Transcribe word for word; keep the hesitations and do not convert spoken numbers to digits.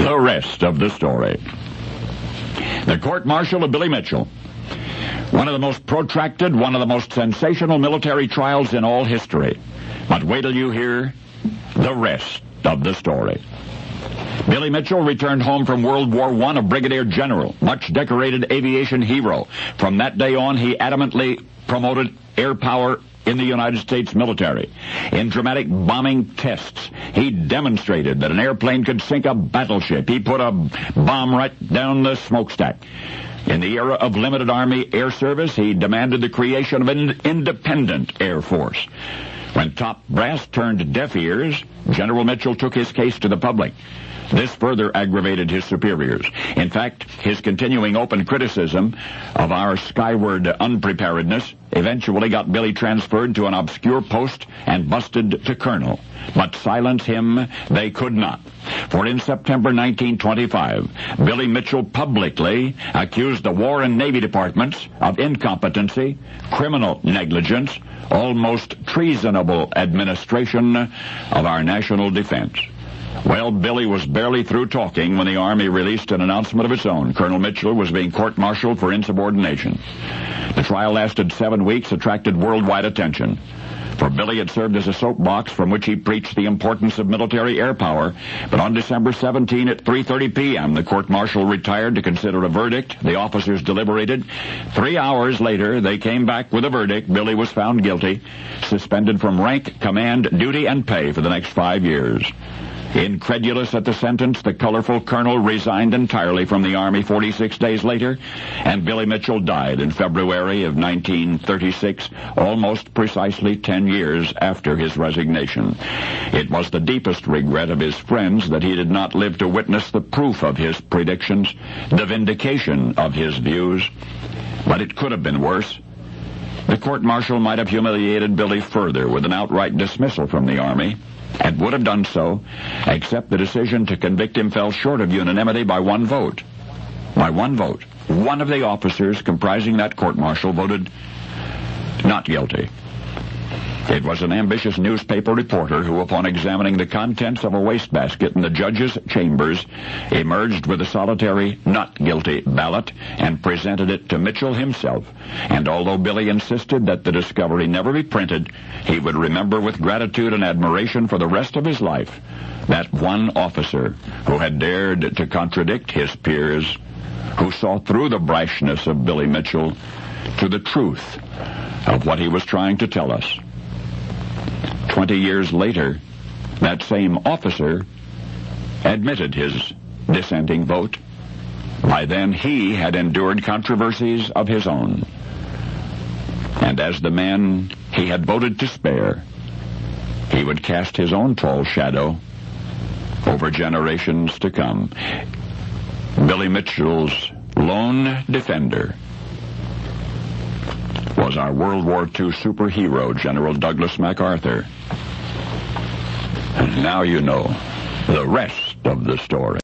The rest of the story. The court-martial of Billy Mitchell. One of the most protracted, one of the most sensational military trials in all history. But wait till you hear the rest of the story. Billy Mitchell returned home from World War One a brigadier general, much decorated aviation hero. From that day on, he adamantly promoted air power in the United States military. In dramatic bombing tests, he demonstrated that an airplane could sink a battleship. He put a bomb right down the smokestack. In the era of limited Army air service, he demanded the creation of an independent Air Force. When top brass turned deaf ears, General Mitchell took his case to the public. This further aggravated his superiors. In fact, his continuing open criticism of our skyward unpreparedness eventually got Billy transferred to an obscure post and busted to colonel. But silence him they could not. For in September nineteen twenty-five, Billy Mitchell publicly accused the War and Navy departments of incompetency, criminal negligence, almost treasonable administration of our national defense. Well, Billy was barely through talking when the Army released an announcement of its own. Colonel Mitchell was being court-martialed for insubordination. The trial lasted seven weeks, attracted worldwide attention. For Billy, it served as a soapbox from which he preached the importance of military air power. But on December seventeenth at three thirty p.m., the court-martial retired to consider a verdict. The officers deliberated. Three hours later, they came back with a verdict. Billy was found guilty, suspended from rank, command, duty, and pay for the next five years. Incredulous at the sentence, the colorful colonel resigned entirely from the Army forty-six days later, and Billy Mitchell died in February of nineteen thirty-six, almost precisely ten years after his resignation. It was the deepest regret of his friends that he did not live to witness the proof of his predictions, the vindication of his views. But it could have been worse. The court-martial might have humiliated Billy further with an outright dismissal from the Army, and would have done so, except the decision to convict him fell short of unanimity by one vote. By one vote. One of the officers comprising that court-martial voted not guilty. It was an ambitious newspaper reporter who, upon examining the contents of a wastebasket in the judge's chambers, emerged with a solitary not guilty ballot and presented it to Mitchell himself. And although Billy insisted that the discovery never be printed, he would remember with gratitude and admiration for the rest of his life that one officer who had dared to contradict his peers, who saw through the brashness of Billy Mitchell to the truth of what he was trying to tell us. Twenty years later, that same officer admitted his dissenting vote. By then, he had endured controversies of his own. And as the man he had voted to spare, he would cast his own tall shadow over generations to come. Billy Mitchell's lone defender was our World War Two superhero, General Douglas MacArthur. And now you know the rest of the story.